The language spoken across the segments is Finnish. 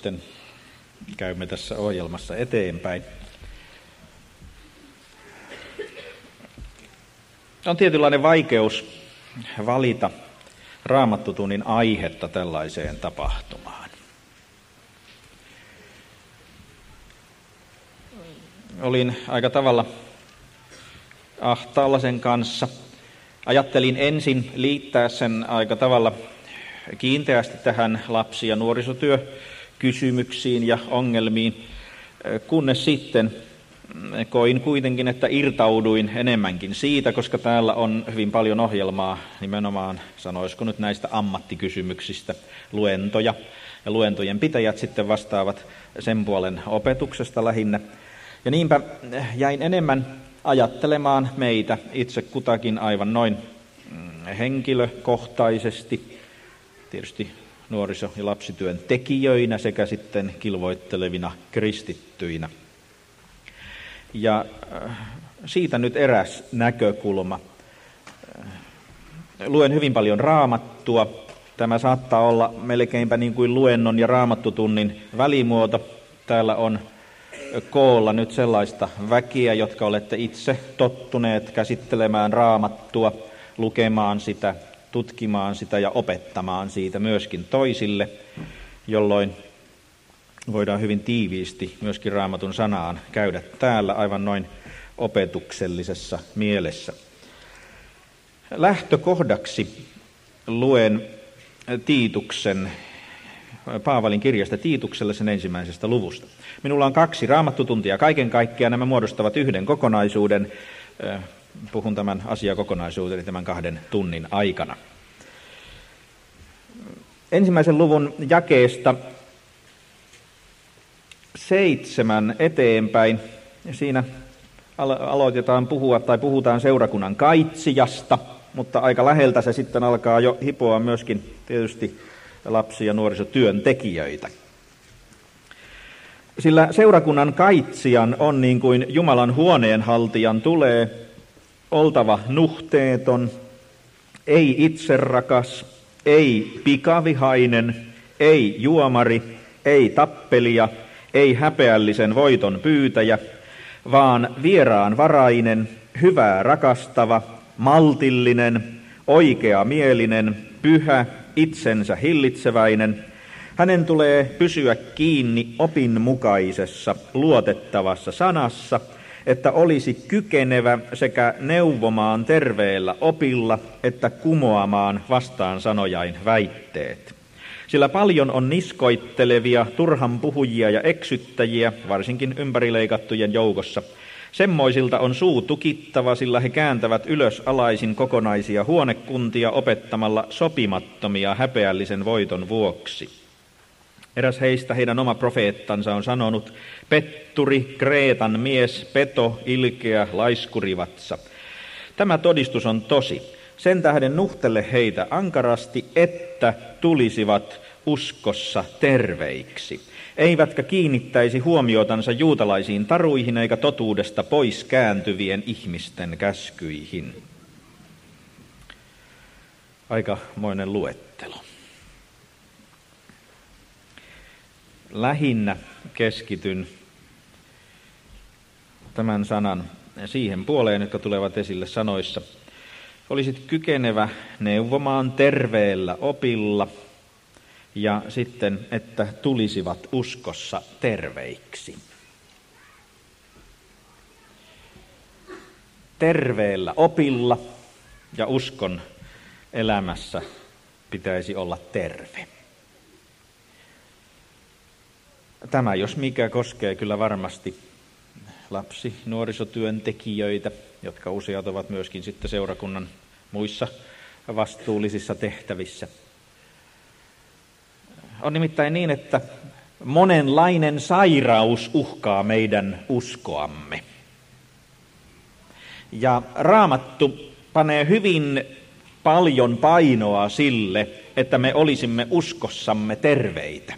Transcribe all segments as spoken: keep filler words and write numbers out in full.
sitten käymme tässä ohjelmassa eteenpäin. On tietynlainen vaikeus valita Raamattutunnin aihetta tällaiseen tapahtumaan. Olin aika tavalla ahtaalla sen kanssa. Ajattelin ensin liittää sen aika tavalla kiinteästi tähän lapsi- ja nuorisotyökysymyksiin ja ongelmiin, kunnes sitten koin kuitenkin, että irtauduin enemmänkin siitä, koska täällä on hyvin paljon ohjelmaa nimenomaan, sanoisiko nyt näistä ammattikysymyksistä, luentoja. Ja luentojen pitäjät sitten vastaavat sen puolen opetuksesta lähinnä. Ja niinpä jäin enemmän ajattelemaan meitä itse kutakin aivan noin henkilökohtaisesti, tietysti nuoriso- ja lapsityön tekijöinä sekä sitten kilvoittelevina kristittyinä. Ja siitä nyt eräs näkökulma. Luen hyvin paljon Raamattua. Tämä saattaa olla melkeinpä niin kuin luennon ja raamattutunnin välimuoto. Täällä on koolla nyt sellaista väkeä, jotka olette itse tottuneet käsittelemään Raamattua, lukemaan sitä, tutkimaan sitä ja opettamaan siitä myöskin toisille, jolloin voidaan hyvin tiiviisti myöskin Raamatun sanaan käydä täällä aivan noin opetuksellisessa mielessä. Lähtökohdaksi luen Tiituksen, Paavalin kirjasta Tiitukselle sen ensimmäisestä luvusta. Minulla on kaksi raamattutuntia kaiken kaikkiaan, nämä muodostavat yhden kokonaisuuden. Puhun tämän asiakokonaisuuden tämän kahden tunnin aikana. Ensimmäisen luvun jakeesta seitsemän eteenpäin. Siinä aloitetaan puhua tai puhutaan seurakunnan kaitsijasta, mutta aika läheltä se sitten alkaa jo hipoa myöskin tietysti lapsi- ja nuorisotyöntekijöitä. Sillä seurakunnan kaitsijan on niin kuin Jumalan huoneenhaltijan tulee oltava nuhteeton, ei itserakas, ei pikavihainen, ei juomari, ei tappelija, ei häpeällisen voiton pyytäjä, vaan vieraanvarainen, hyvää rakastava, maltillinen, oikeamielinen, pyhä, itsensä hillitseväinen. Hänen tulee pysyä kiinni opinmukaisessa, luotettavassa sanassa, että olisi kykenevä sekä neuvomaan terveellä opilla, että kumoamaan vastaan sanojain väitteet. Sillä paljon on niskoittelevia, turhan puhujia ja eksyttäjiä, varsinkin ympärileikattujen joukossa. Semmoisilta on suu tukittava, sillä he kääntävät ylös alaisin kokonaisia huonekuntia opettamalla sopimattomia häpeällisen voiton vuoksi. Eräs heistä, heidän oma profeettansa, on sanonut: petturi, Kreetan mies, peto, ilkeä, laiskurivatsa. Tämä todistus on tosi. Sen tähden nuhtele heitä ankarasti, että tulisivat uskossa terveiksi. Eivätkä kiinnittäisi huomiotansa juutalaisiin taruihin eikä totuudesta pois kääntyvien ihmisten käskyihin. Aikamoinen luettelo. Lähinnä keskityn tämän sanan siihen puoleen, jotka tulevat esille sanoissa. Olisit kykenevä neuvomaan terveellä opilla ja sitten, että tulisivat uskossa terveiksi. Terveellä opilla ja uskon elämässä pitäisi olla terve. Tämä, jos mikä, koskee kyllä varmasti lapsi- nuorisotyöntekijöitä, jotka useat ovat myöskin sitten seurakunnan muissa vastuullisissa tehtävissä. On nimittäin niin, että monenlainen sairaus uhkaa meidän uskoamme. Ja Raamattu panee hyvin paljon painoa sille, että me olisimme uskossamme terveitä.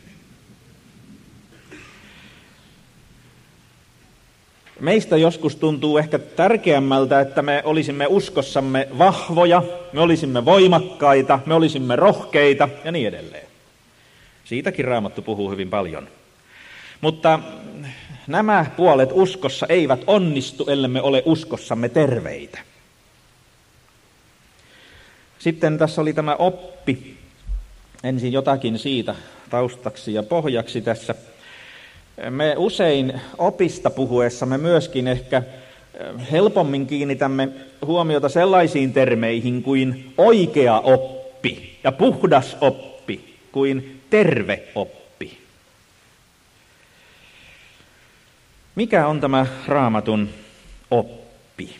Meistä joskus tuntuu ehkä tärkeämmältä, että me olisimme uskossamme vahvoja, me olisimme voimakkaita, me olisimme rohkeita ja niin edelleen. Siitäkin Raamattu puhuu hyvin paljon. Mutta nämä puolet uskossa eivät onnistu, ellemme ole uskossamme terveitä. Sitten tässä oli tämä oppi. Ensin jotakin siitä taustaksi ja pohjaksi tässä. Me usein opista puhuessamme myöskin ehkä helpommin kiinnitämme huomiota sellaisiin termeihin kuin oikea oppi ja puhdas oppi kuin terve oppi. Mikä on tämä Raamatun oppi?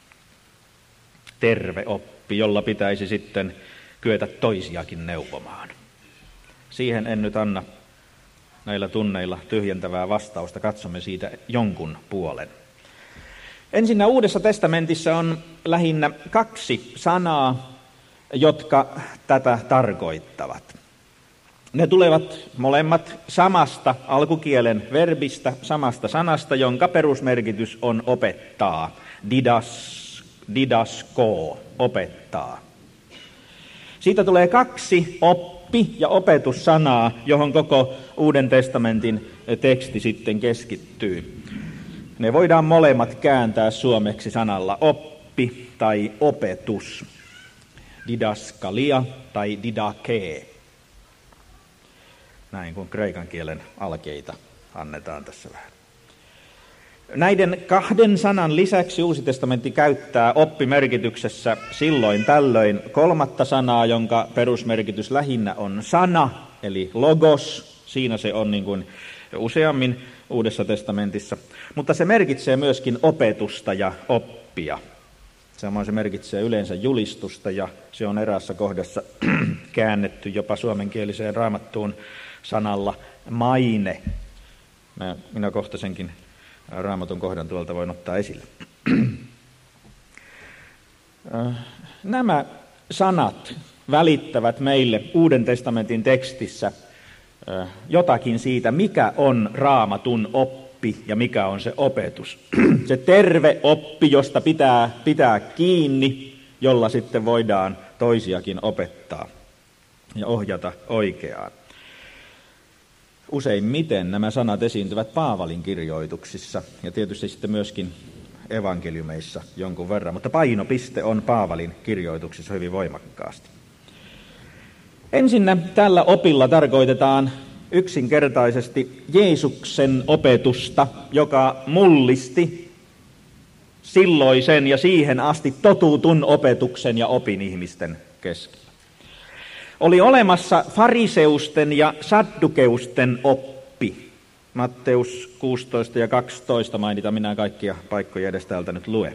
Terve oppi, jolla pitäisi sitten kyetä toisiakin neuvomaan. Siihen en nyt anna näillä tunneilla tyhjentävää vastausta. Katsomme siitä jonkun puolen. Ensinnä Uudessa testamentissa on lähinnä kaksi sanaa, jotka tätä tarkoittavat. Ne tulevat molemmat samasta alkukielen verbistä, samasta sanasta, jonka perusmerkitys on opettaa. Didas, didasko, opettaa. Siitä tulee kaksi oppi- ja opetussanaa, johon koko Uuden testamentin teksti sitten keskittyy. Ne voidaan molemmat kääntää suomeksi sanalla oppi tai opetus. Didaskalia tai didakee. Näin kuin kreikan kielen alkeita annetaan tässä vähän. Näiden kahden sanan lisäksi Uusi testamentti käyttää oppimerkityksessä silloin tällöin kolmatta sanaa, jonka perusmerkitys lähinnä on sana, eli logos. Siinä se on niin kuin useammin Uudessa testamentissa. Mutta se merkitsee myöskin opetusta ja oppia. Samoin se merkitsee yleensä julistusta ja se on eräässä kohdassa käännetty jopa suomenkieliseen Raamattuun sanalla maine. Mä, minä kohta senkin Raamatun kohdan tuolta voin ottaa esille. Nämä sanat välittävät meille Uuden testamentin tekstissä jotakin siitä, mikä on Raamatun oppi ja mikä on se opetus. Se terve oppi, josta pitää pitää kiinni, jolla sitten voidaan toisiakin opettaa ja ohjata oikeaan. Useimmiten nämä sanat esiintyvät Paavalin kirjoituksissa ja tietysti sitten myöskin evankeliumeissa jonkun verran, mutta painopiste on Paavalin kirjoituksissa hyvin voimakkaasti. Ensinnä tällä opilla tarkoitetaan yksinkertaisesti Jeesuksen opetusta, joka mullisti silloisen ja siihen asti totutun opetuksen ja opin ihmisten keskellä. Oli olemassa fariseusten ja saddukeusten oppi. Matteus kuusitoista ja kaksitoista mainita, minä kaikkia paikkoja edes täältä nyt lue.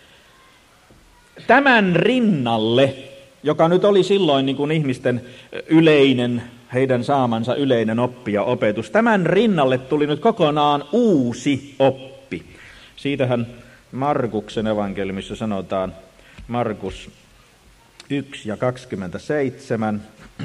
Tämän rinnalle, joka nyt oli silloin niin kuin ihmisten yleinen, heidän saamansa yleinen oppi ja opetus, tämän rinnalle tuli nyt kokonaan uusi oppi. Siitähän Markuksen evankeliumissa sanotaan, Markus yksi ja kaksikymmentäseitsemän.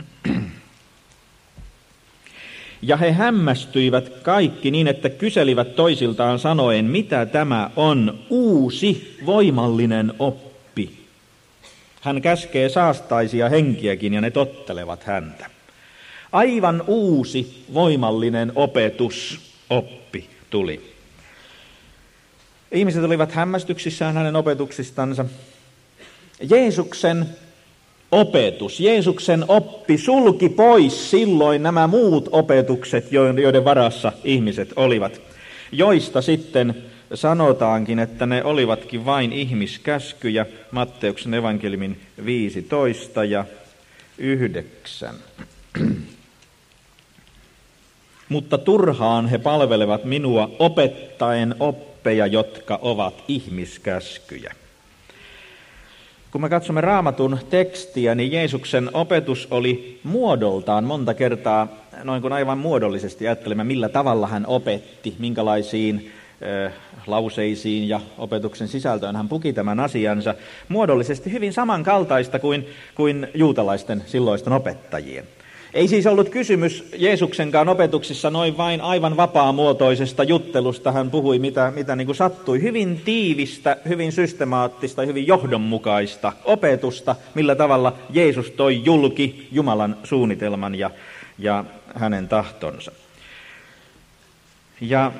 Ja he hämmästyivät kaikki niin, että kyselivät toisiltaan sanoen, mitä tämä on uusi voimallinen oppi. Hän käskee saastaisia henkiäkin ja ne tottelevat häntä. Aivan uusi voimallinen opetusoppi tuli. Ihmiset olivat hämmästyksissään hänen opetuksistansa. Jeesuksen opetus, Jeesuksen oppi sulki pois silloin nämä muut opetukset, joiden varassa ihmiset olivat, joista sitten sanotaankin, että ne olivatkin vain ihmiskäskyjä, Matteuksen evankeliumin viisitoista ja yhdeksän. Mutta turhaan he palvelevat minua opettaen oppeja, jotka ovat ihmiskäskyjä. Kun me katsomme Raamatun tekstiä, niin Jeesuksen opetus oli muodoltaan monta kertaa, noin kuin aivan muodollisesti ajattelemme, millä tavalla hän opetti, minkälaisiin äh, lauseisiin ja opetuksen sisältöön hän puki tämän asiansa, muodollisesti hyvin samankaltaista kuin, kuin juutalaisten silloisten opettajien. Ei siis ollut kysymys Jeesuksenkaan opetuksissa noin vain aivan vapaamuotoisesta juttelusta. Hän puhui mitä, mitä niin kuin sattui. Hyvin tiivistä, hyvin systemaattista, hyvin johdonmukaista opetusta, millä tavalla Jeesus toi julki Jumalan suunnitelman ja, ja hänen tahtonsa. Ja,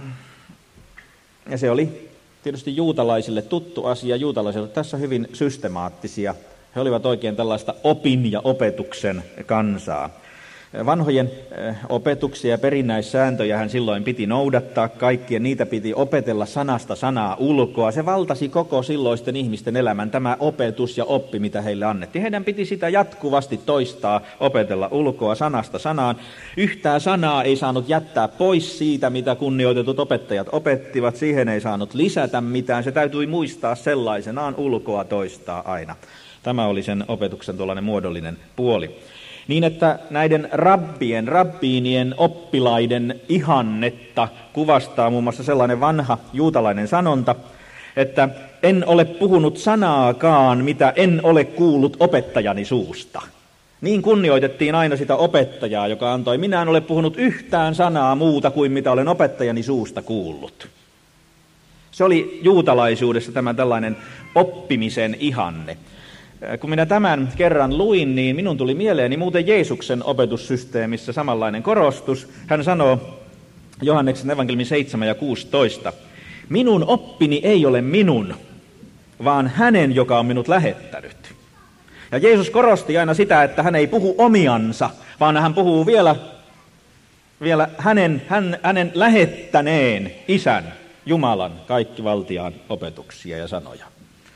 ja se oli tietysti juutalaisille tuttu asia, juutalaisille tässä hyvin systemaattisia. He olivat oikein tällaista opin ja opetuksen kansaa. Vanhojen opetuksia ja perinnäissääntöjä hän silloin piti noudattaa kaikkien, niitä piti opetella sanasta sanaa ulkoa. Se valtasi koko silloisten ihmisten elämän, tämä opetus ja oppi, mitä heille annettiin. Heidän piti sitä jatkuvasti toistaa, opetella ulkoa sanasta sanaan. Yhtään sanaa ei saanut jättää pois siitä, mitä kunnioitetut opettajat opettivat. Siihen ei saanut lisätä mitään, se täytyi muistaa sellaisenaan ulkoa toistaa aina. Tämä oli sen opetuksen tuollainen muodollinen puoli. Niin, että näiden rabbien, rabbiinien, oppilaiden ihannetta kuvastaa muun muassa sellainen vanha juutalainen sanonta, että en ole puhunut sanaakaan, mitä en ole kuullut opettajani suusta. Niin kunnioitettiin aina sitä opettajaa, joka antoi, minä en ole puhunut yhtään sanaa muuta kuin mitä olen opettajani suusta kuullut. Se oli juutalaisuudessa tämä tällainen oppimisen ihanne. Kun minä tämän kerran luin, niin minun tuli mieleeni muuten Jeesuksen opetussysteemissä samanlainen korostus. Hän sanoo Johanneksen evankeliumin seitsemän ja kuusitoista, minun oppini ei ole minun, vaan hänen, joka on minut lähettänyt. Ja Jeesus korosti aina sitä, että hän ei puhu omiansa, vaan hän puhuu vielä, vielä hänen, hän, hänen lähettäneen Isän, Jumalan, kaikkivaltiaan opetuksia ja sanoja.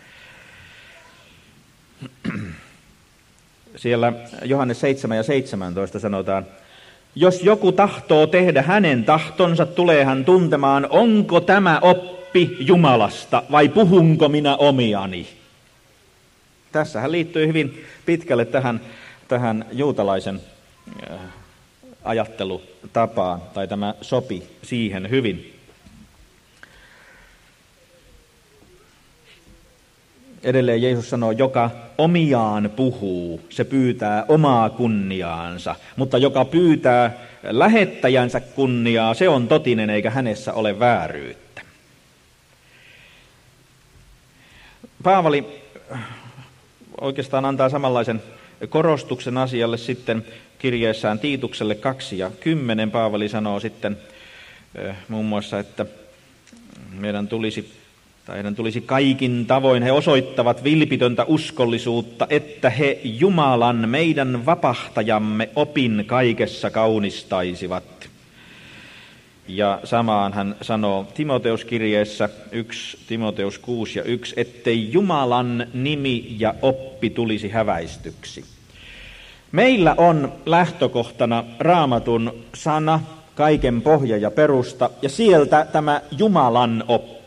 Siellä Johannes seitsemän ja seitsemäntoista sanotaan, jos joku tahtoo tehdä hänen tahtonsa, tulee hän tuntemaan, onko tämä oppi Jumalasta vai puhunko minä omiani. Tässähän liittyy hyvin pitkälle tähän, tähän juutalaisen ajattelutapaan, tai tämä sopi siihen hyvin. Edelleen Jeesus sanoo, joka omiaan puhuu, se pyytää omaa kunniaansa, mutta joka pyytää lähettäjänsä kunniaa, se on totinen eikä hänessä ole vääryyttä. Paavali oikeastaan antaa samanlaisen korostuksen asialle sitten kirjeessään Tiitukselle kaksi ja kymmenen. Paavali sanoo sitten muun muassa, että meidän tulisi tai heidän tulisi kaikin tavoin, he osoittavat vilpitöntä uskollisuutta, että he Jumalan, meidän vapahtajamme, opin kaikessa kaunistaisivat. Ja samaan hän sanoo Timoteuskirjeessä yksi, Timoteus kuusi ja yksi, ettei Jumalan nimi ja oppi tulisi häväistyksi. Meillä on lähtökohtana Raamatun sana, kaiken pohja ja perusta, ja sieltä tämä Jumalan oppi,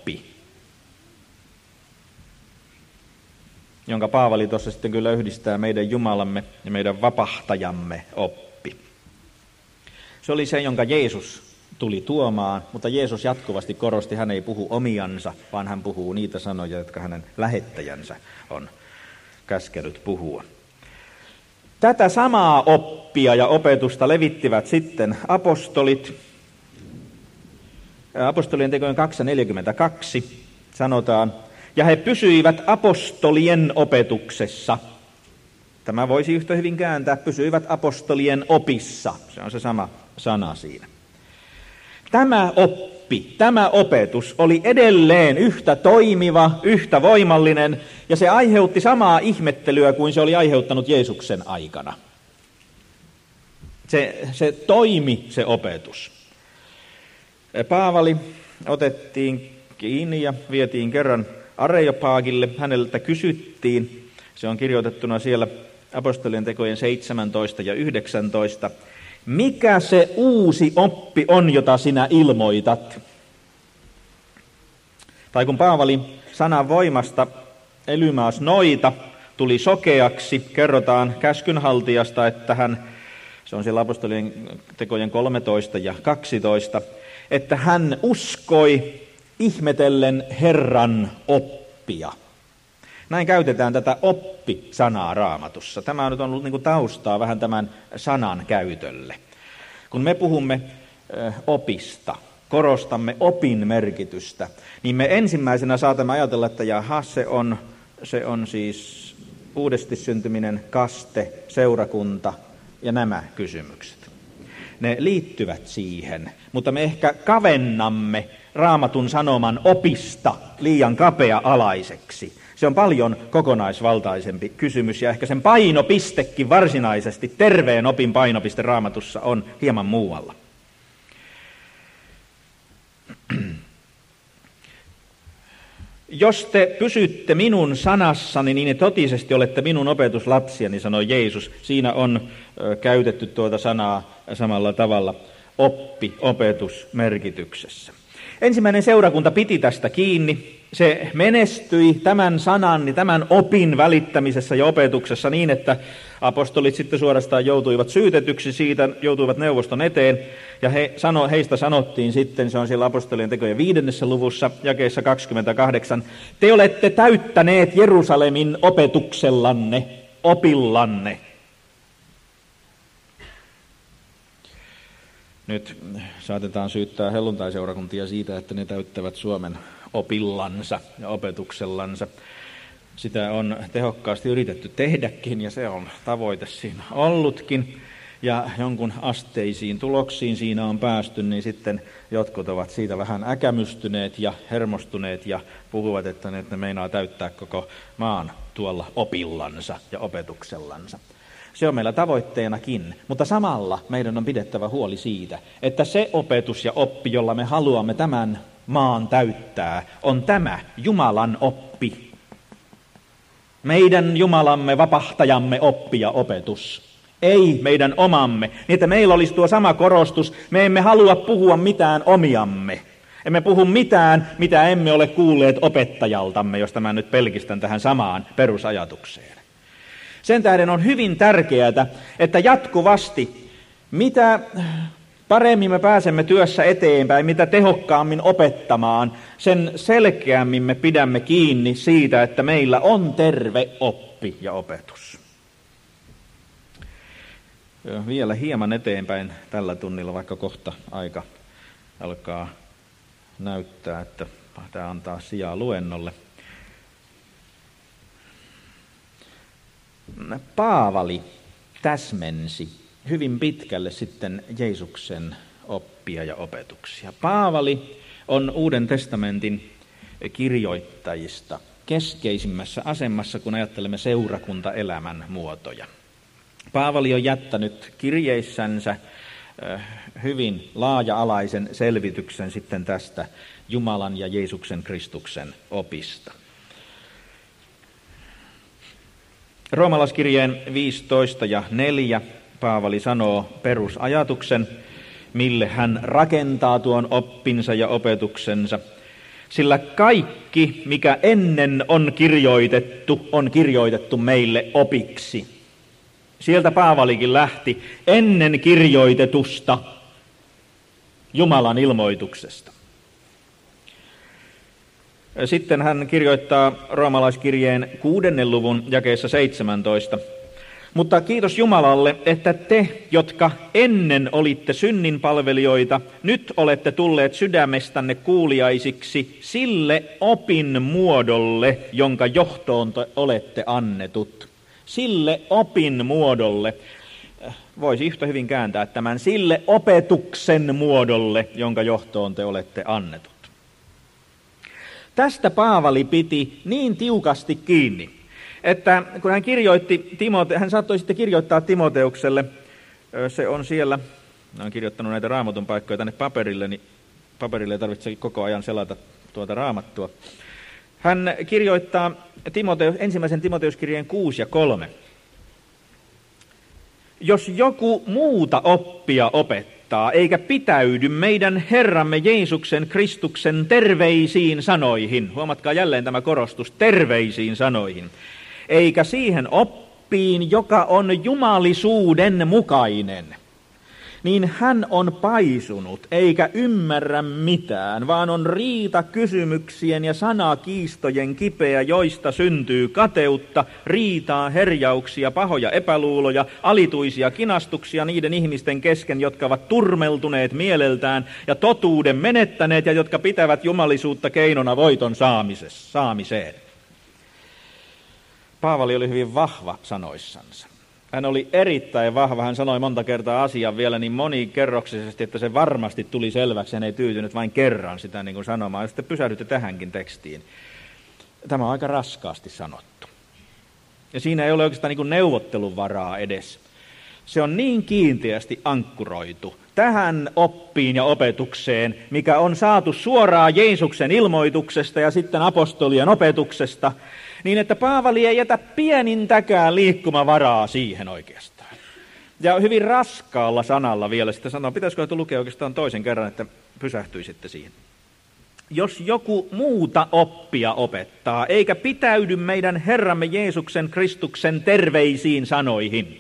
jonka Paavali tuossa sitten kyllä yhdistää meidän Jumalamme ja meidän vapahtajamme oppi. Se oli se, jonka Jeesus tuli tuomaan, mutta Jeesus jatkuvasti korosti, hän ei puhu omiansa, vaan hän puhuu niitä sanoja, jotka hänen lähettäjänsä on käskenyt puhua. Tätä samaa oppia ja opetusta levittivät sitten apostolit. Apostolien tekojen kaksi neljäkymmentäkaksi sanotaan, ja he pysyivät apostolien opetuksessa. Tämä voisi yhtä hyvin kääntää, pysyivät apostolien opissa. Se on se sama sana siinä. Tämä oppi, tämä opetus oli edelleen yhtä toimiva, yhtä voimallinen, ja se aiheutti samaa ihmettelyä kuin se oli aiheuttanut Jeesuksen aikana. Se, se toimi, se opetus. Paavali otettiin kiinni ja vietiin kerran Areopagille. Häneltä kysyttiin, se on kirjoitettuna siellä apostolien tekojen seitsemäntoista ja yhdeksäntoista, mikä se uusi oppi on, jota sinä ilmoitat? Tai kun Paavali sanan voimasta Elymaas noita tuli sokeaksi, kerrotaan käskynhaltijasta, että hän, se on siellä apostolien tekojen kolmetoista ja kaksitoista, että hän uskoi ihmetellen Herran oppia. Näin käytetään tätä oppi-sanaa Raamatussa. Tämä on nyt ollut niin kuin taustaa vähän tämän sanan käytölle. Kun me puhumme opista, korostamme opin merkitystä, niin me ensimmäisenä saatamme ajatella, että jaha, se on, se on siis uudesti syntyminen, kaste, seurakunta ja nämä kysymykset. ne liittyvät siihen, mutta me ehkä kavennamme Raamatun sanoman opista liian kapea-alaiseksi. Se on paljon kokonaisvaltaisempi kysymys ja ehkä sen painopistekin varsinaisesti, terveen opin painopiste Raamatussa on hieman muualla. Jos te pysytte minun sanassani, niin totisesti olette minun opetuslapsiani, sanoi Jeesus. Siinä on ö, käytetty tuota sanaa samalla tavalla oppi, opetus merkityksessä. Ensimmäinen seurakunta piti tästä kiinni. Se menestyi tämän sanan, tämän opin välittämisessä ja opetuksessa niin, että apostolit sitten suorastaan joutuivat syytetyksi siitä, joutuivat neuvoston eteen, ja he sano, heistä sanottiin sitten, se on siellä apostolien tekojen viidennessä luvussa, jakeessa kaksikymmentäkahdeksan, te olette täyttäneet Jerusalemin opetuksellanne, opillanne. Nyt saatetaan syyttää helluntaiseurakuntia siitä, että ne täyttävät Suomen opillansa ja opetuksellansa. Sitä on tehokkaasti yritetty tehdäkin ja se on tavoite siinä ollutkin. Ja jonkun asteisiin tuloksiin siinä on päästy, niin sitten jotkut ovat siitä vähän äkämystyneet ja hermostuneet ja puhuvat, että ne meinaa täyttää koko maan tuolla opillansa ja opetuksellansa. Se on meillä tavoitteenakin, mutta samalla meidän on pidettävä huoli siitä, että se opetus ja oppi, jolla me haluamme tämän maan täyttää, on tämä Jumalan oppi. Meidän Jumalamme, vapahtajamme oppi ja opetus. Ei meidän omamme, niin että meillä olisi tuo sama korostus. Me emme halua puhua mitään omiamme. Emme puhu mitään, mitä emme ole kuulleet opettajaltamme, jos mä nyt pelkistän tähän samaan perusajatukseen. Sen tähden on hyvin tärkeää, että jatkuvasti, mitä paremmin me pääsemme työssä eteenpäin, mitä tehokkaammin opettamaan, sen selkeämmin me pidämme kiinni siitä, että meillä on terve oppi ja opetus. Vielä hieman eteenpäin tällä tunnilla, vaikka kohta aika alkaa näyttää, että tämä antaa sijaa luennolle. Paavali täsmensi hyvin pitkälle sitten Jeesuksen oppia ja opetuksia. Paavali on Uuden testamentin kirjoittajista keskeisimmässä asemassa, kun ajattelemme seurakuntaelämän muotoja. Paavali on jättänyt kirjeissänsä hyvin laaja-alaisen selvityksen sitten tästä Jumalan ja Jeesuksen Kristuksen opista. Roomalaiskirjeen viisitoista ja neljä Paavali sanoo perusajatuksen, mille hän rakentaa tuon oppinsa ja opetuksensa. Sillä kaikki, mikä ennen on kirjoitettu, on kirjoitettu meille opiksi. Sieltä Paavalikin lähti ennen kirjoitetusta Jumalan ilmoituksesta. Sitten hän kirjoittaa roomalaiskirjeen kuudennen luvun jakeessa seitsemäntoista. Mutta kiitos Jumalalle, että te, jotka ennen olitte synninpalvelijoita, nyt olette tulleet sydämestänne kuuliaisiksi sille opin muodolle, jonka johtoon te olette annetut. Sille opin muodolle. Voisi yhtä hyvin kääntää tämän sille opetuksen muodolle, jonka johtoon te olette annetut. Tästä Paavali piti niin tiukasti kiinni, että kun hän kirjoitti Timote, hän saattoi sitten kirjoittaa Timoteukselle, se on siellä, hän on kirjoittanut näitä raamatun paikkoja tänne paperille, niin paperille ei tarvitse koko ajan selata tuota raamattua. Hän kirjoittaa Timoteus, ensimmäisen Timoteuskirjeen kuusi ja kolme. Jos joku muuta oppia opettaa, eikä pitäydy meidän Herramme Jeesuksen Kristuksen terveisiin sanoihin, huomatkaa jälleen tämä korostus, terveisiin sanoihin, eikä siihen oppiin, joka on jumalisuuden mukainen, niin hän on paisunut eikä ymmärrä mitään, vaan on riita kysymyksien ja sanakiistojen kipeä, joista syntyy kateutta, riitaa, herjauksia, pahoja epäluuloja, alituisia kinastuksia niiden ihmisten kesken, jotka ovat turmeltuneet mieleltään ja totuuden menettäneet ja jotka pitävät jumalisuutta keinona voiton saamiseen. Paavali oli hyvin vahva sanoissansa. Hän oli erittäin vahva. Hän sanoi monta kertaa asian vielä niin monikerroksisesti, että se varmasti tuli selväksi. Hän ei tyytynyt vain kerran sitä niin kuin sanomaan. Ja sitten pysähdytte tähänkin tekstiin. Tämä on aika raskaasti sanottu. Ja siinä ei ole oikeastaan niin kuin neuvottelun varaa edes. Se on niin kiinteästi ankkuroitu tähän oppiin ja opetukseen, mikä on saatu suoraan Jeesuksen ilmoituksesta ja sitten apostolien opetuksesta, niin että Paavali ei jätä pienintäkään liikkumavaraa siihen oikeastaan. Ja hyvin raskaalla sanalla vielä sitten sanoo, pitäisikö lukea oikeastaan toisen kerran, että pysähtyisitte siihen. Jos joku muuta oppia opettaa, eikä pitäydy meidän Herramme Jeesuksen Kristuksen terveisiin sanoihin,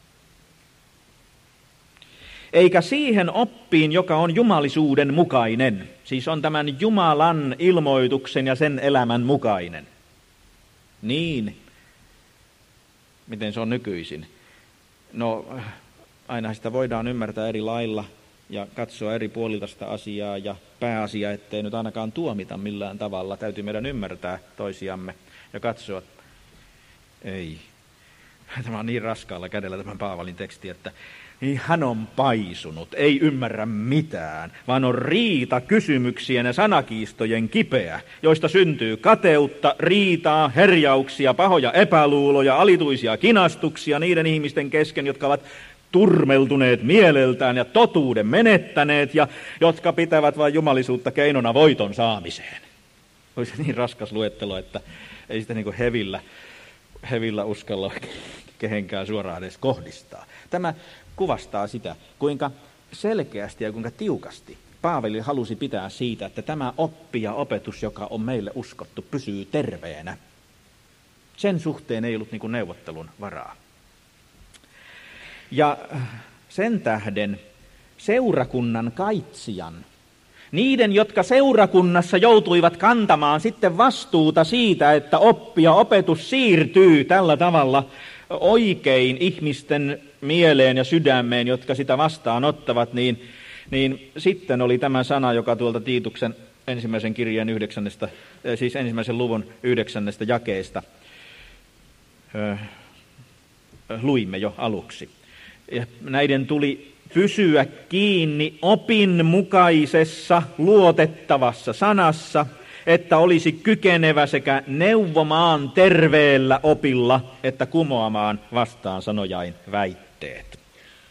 eikä siihen oppiin, joka on jumalisuuden mukainen, siis on tämän Jumalan ilmoituksen ja sen elämän mukainen, niin, miten se on nykyisin? No, aina sitä voidaan ymmärtää eri lailla ja katsoa eri puolilta sitä asiaa, ja pääasia, ettei nyt ainakaan tuomita millään tavalla. Täytyy meidän ymmärtää toisiamme ja katsoa, ei, tämä on niin raskaalla kädellä tämän Paavalin teksti, että niin hän on paisunut, ei ymmärrä mitään, vaan on riita kysymyksien ja sanakiistojen kipeä, joista syntyy kateutta, riitaa, herjauksia, pahoja epäluuloja, alituisia kinastuksia niiden ihmisten kesken, jotka ovat turmeltuneet mieleltään ja totuuden menettäneet ja jotka pitävät vain jumalisuutta keinona voiton saamiseen. Olisi niin raskas luettelo, että ei sitä niin kuin hevillä, hevillä uskalla kehenkään suoraan edes kohdistaa. Tämä kuvastaa sitä, kuinka selkeästi ja kuinka tiukasti Paavali halusi pitää siitä, että tämä oppi ja opetus, joka on meille uskottu, pysyy terveenä. Sen suhteen ei ollut niin kuin neuvottelun varaa. Ja sen tähden seurakunnan kaitsijan, niiden, jotka seurakunnassa joutuivat kantamaan sitten vastuuta siitä, että oppi ja opetus siirtyy tällä tavalla oikein ihmisten mieleen ja sydämeen, jotka sitä vastaanottavat, niin, niin sitten oli tämä sana, joka tuolta Tiituksen ensimmäisen kirjeen yhdeksännestä, siis ensimmäisen luvun yhdeksännestä jakeesta ö, luimme jo aluksi. Ja näiden tuli pysyä kiinni opin mukaisessa luotettavassa sanassa, että olisi kykenevä sekä neuvomaan terveellä opilla, että kumoamaan vastaan sanojain väitteet.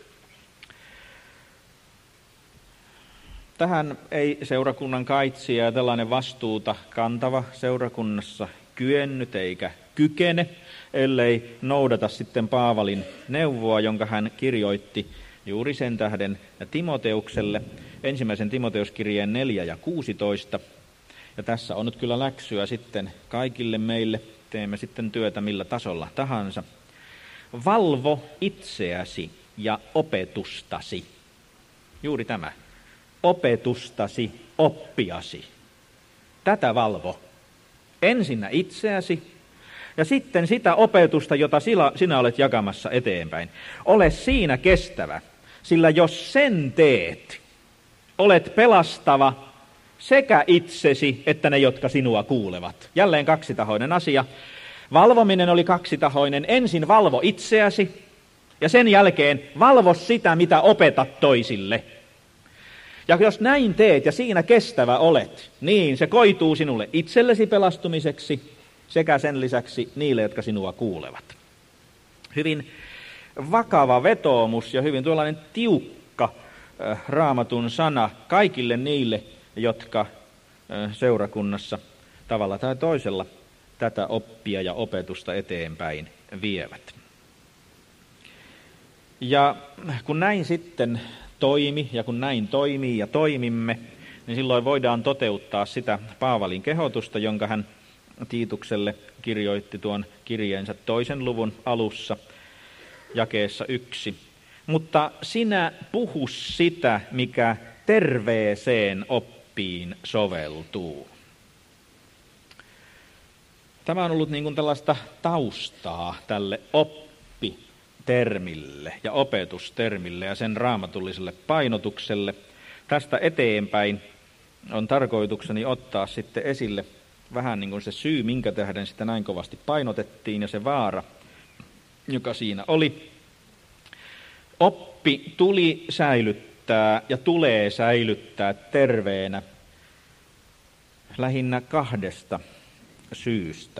Tähän ei seurakunnan kaitsija ja tällainen vastuuta kantava seurakunnassa kyennyt eikä kykene, ellei noudata sitten Paavalin neuvoa, jonka hän kirjoitti juuri sen tähden Timoteukselle, ensimmäisen Timoteuskirjeen neljä ja kuusitoista. Ja tässä on nyt kyllä läksyä sitten kaikille meille, teemme sitten työtä millä tasolla tahansa. Valvo itseäsi ja opetustasi. Juuri tämä. Opetustasi, oppiasi. Tätä valvo. Ensinnä itseäsi ja sitten sitä opetusta, jota sinä olet jakamassa eteenpäin. Ole siinä kestävä, sillä jos sen teet, olet pelastava sekä itsesi että ne, jotka sinua kuulevat. Jälleen kaksitahoinen asia. Valvominen oli kaksitahoinen. Ensin valvo itseäsi ja sen jälkeen valvo sitä, mitä opetat toisille. Ja jos näin teet ja siinä kestävä olet, niin se koituu sinulle itsellesi pelastumiseksi sekä sen lisäksi niille, jotka sinua kuulevat. Hyvin vakava vetoomus ja hyvin tuollainen tiukka äh, Raamatun sana kaikille niille, jotka äh, seurakunnassa tavalla tai toisella tätä oppia ja opetusta eteenpäin vievät. Ja kun näin sitten toimi ja kun näin toimii ja toimimme, niin silloin voidaan toteuttaa sitä Paavalin kehotusta, jonka hän Tiitukselle kirjoitti tuon kirjeensä toisen luvun alussa jakeessa yksi. Mutta sinä puhu sitä, mikä terveeseen oppiin soveltuu. Tämä on ollut niin kuin tällaista taustaa tälle oppitermille ja opetustermille ja sen raamatulliselle painotukselle. Tästä eteenpäin on tarkoitukseni ottaa sitten esille vähän niin kuin se syy, minkä tähden sitä näin kovasti painotettiin ja se vaara, joka siinä oli. Oppi tuli säilyttää ja tulee säilyttää terveenä lähinnä kahdesta syystä.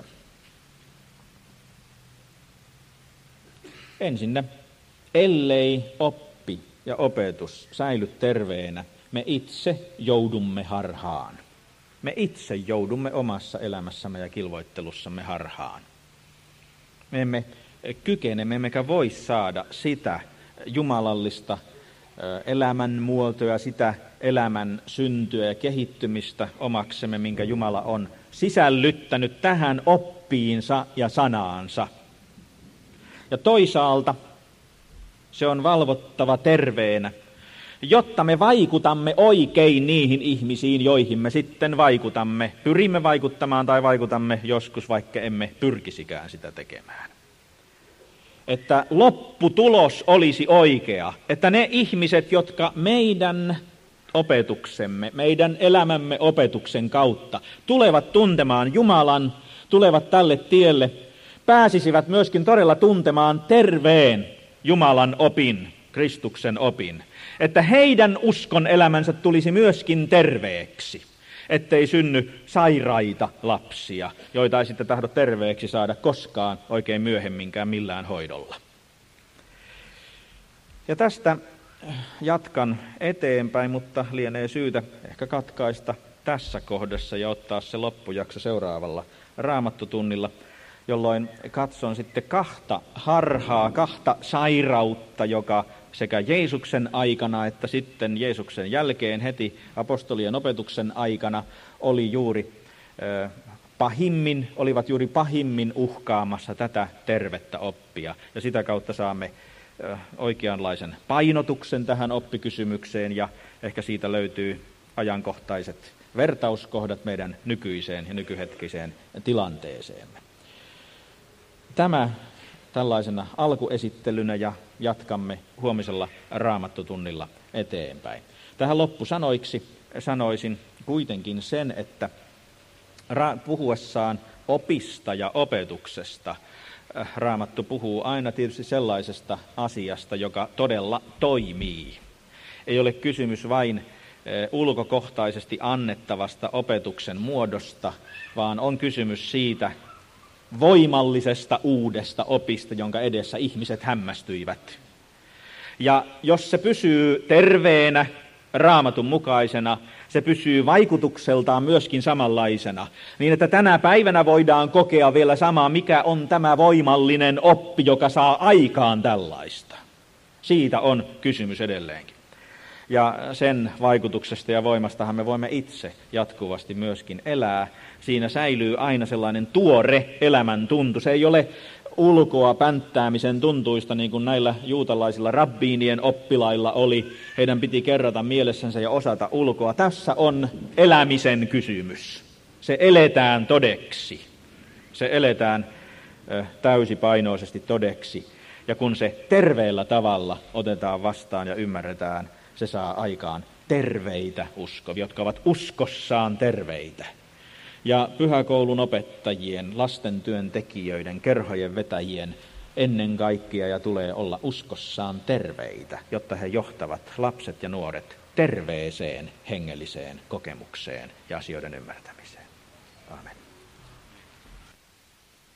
Ensinnä, ellei oppi ja opetus säily terveenä, me itse joudumme harhaan. Me itse joudumme omassa elämässämme ja kilvoittelussamme harhaan. Me emme kykene, me emmekä voi saada sitä jumalallista elämänmuotoa, sitä elämän syntyä ja kehittymistä omaksemme, minkä Jumala on sisällyttänyt tähän oppiinsa ja sanaansa. Ja toisaalta se on valvottava terveenä, jotta me vaikutamme oikein niihin ihmisiin, joihin me sitten vaikutamme. Pyrimme vaikuttamaan tai vaikutamme joskus, vaikka emme pyrkisikään sitä tekemään. Että lopputulos olisi oikea, että ne ihmiset, jotka meidän opetuksemme, meidän elämämme opetuksen kautta tulevat tuntemaan Jumalan, tulevat tälle tielle, pääsisivät myöskin todella tuntemaan terveen Jumalan opin, Kristuksen opin. Että heidän uskon elämänsä tulisi myöskin terveeksi, ettei synny sairaita lapsia, joita ei sitten tahdo terveeksi saada koskaan oikein myöhemminkään millään hoidolla. Ja tästä jatkan eteenpäin, mutta lienee syytä ehkä katkaista tässä kohdassa ja ottaa se loppujakso seuraavalla raamattotunnilla, jolloin katson sitten kahta harhaa, kahta sairautta, joka sekä Jeesuksen aikana että sitten Jeesuksen jälkeen heti apostolien opetuksen aikana oli juuri eh, pahimmin, olivat juuri pahimmin uhkaamassa tätä tervettä oppia. Ja sitä kautta saamme eh, oikeanlaisen painotuksen tähän oppikysymykseen ja ehkä siitä löytyy ajankohtaiset vertauskohdat meidän nykyiseen ja nykyhetkiseen tilanteeseemme. Tämä tällaisena alkuesittelynä ja jatkamme huomisella raamattotunnilla eteenpäin. Tähän loppusanoiksi sanoisin kuitenkin sen, että puhuessaan opista ja opetuksesta Raamattu puhuu aina tietysti sellaisesta asiasta, joka todella toimii. Ei ole kysymys vain ulkokohtaisesti annettavasta opetuksen muodosta, vaan on kysymys siitä voimallisesta uudesta opista, jonka edessä ihmiset hämmästyivät. Ja jos se pysyy terveenä, Raamatun mukaisena, se pysyy vaikutukseltaan myöskin samanlaisena, niin että tänä päivänä voidaan kokea vielä samaa, mikä on tämä voimallinen oppi, joka saa aikaan tällaista. Siitä on kysymys edelleenkin. Ja sen vaikutuksesta ja voimastahan me voimme itse jatkuvasti myöskin elää. Siinä säilyy aina sellainen tuore elämän tuntu. Se ei ole ulkoa pänttäämisen tuntuista, niin kuin näillä juutalaisilla rabbiinien oppilailla oli. Heidän piti kerrata mielessänsä ja osata ulkoa. Tässä on elämisen kysymys. Se eletään todeksi. Se eletään täysipainoisesti todeksi. Ja kun se terveellä tavalla otetaan vastaan ja ymmärretään, se saa aikaan terveitä uskovia, jotka ovat uskossaan terveitä. Ja pyhäkoulun opettajien, lastentyöntekijöiden, kerhojen vetäjien ennen kaikkea ja tulee olla uskossaan terveitä, jotta he johtavat lapset ja nuoret terveeseen hengelliseen kokemukseen ja asioiden ymmärtämiseen.